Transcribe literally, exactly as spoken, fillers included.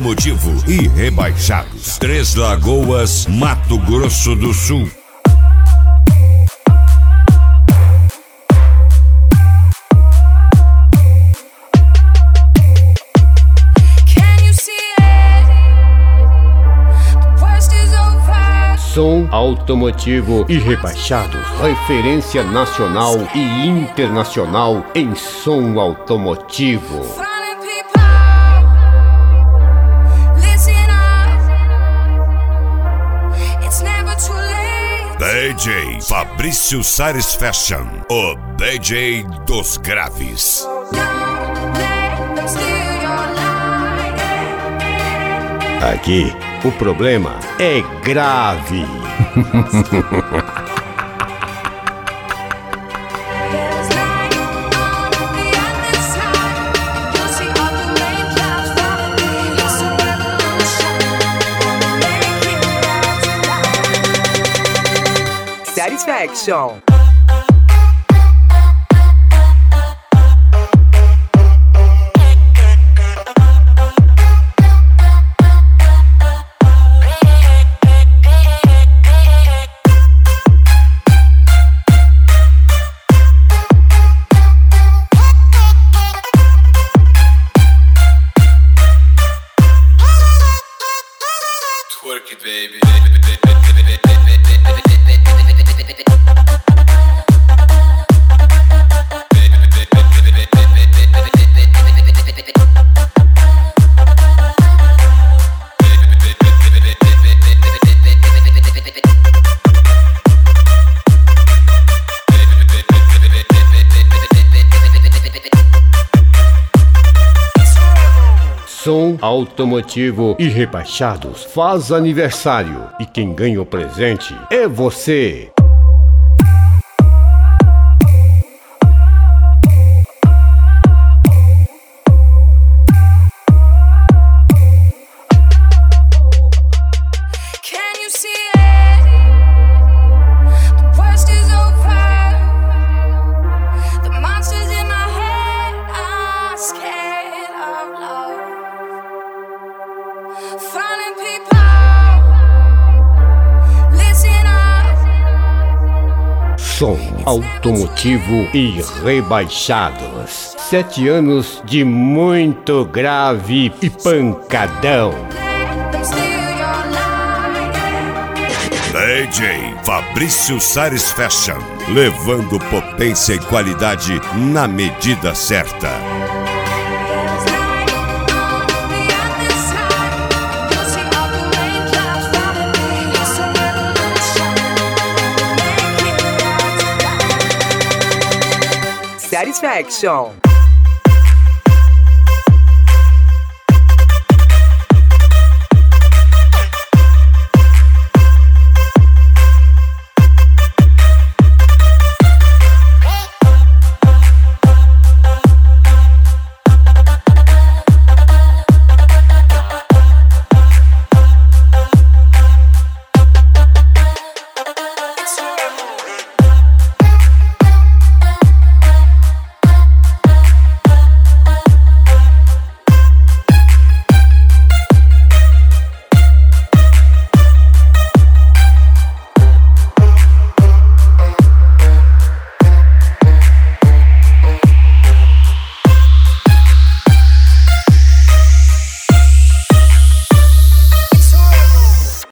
automotivo e rebaixados. Três Lagoas, Mato Grosso do Sul. Som automotivo e rebaixados, referência nacional e internacional em som automotivo. D J Fabrício Sares Fashion, o D J dos graves. Aqui, o problema é grave. Satisfaction. Twerk it, baby. Som automotivo e rebaixados faz aniversário e quem ganha o presente é você. Som automotivo e rebaixados. Sete anos de muito grave e pancadão. D J Fabrício Sares Fashion, levando potência e qualidade na medida certa. Satisfaction.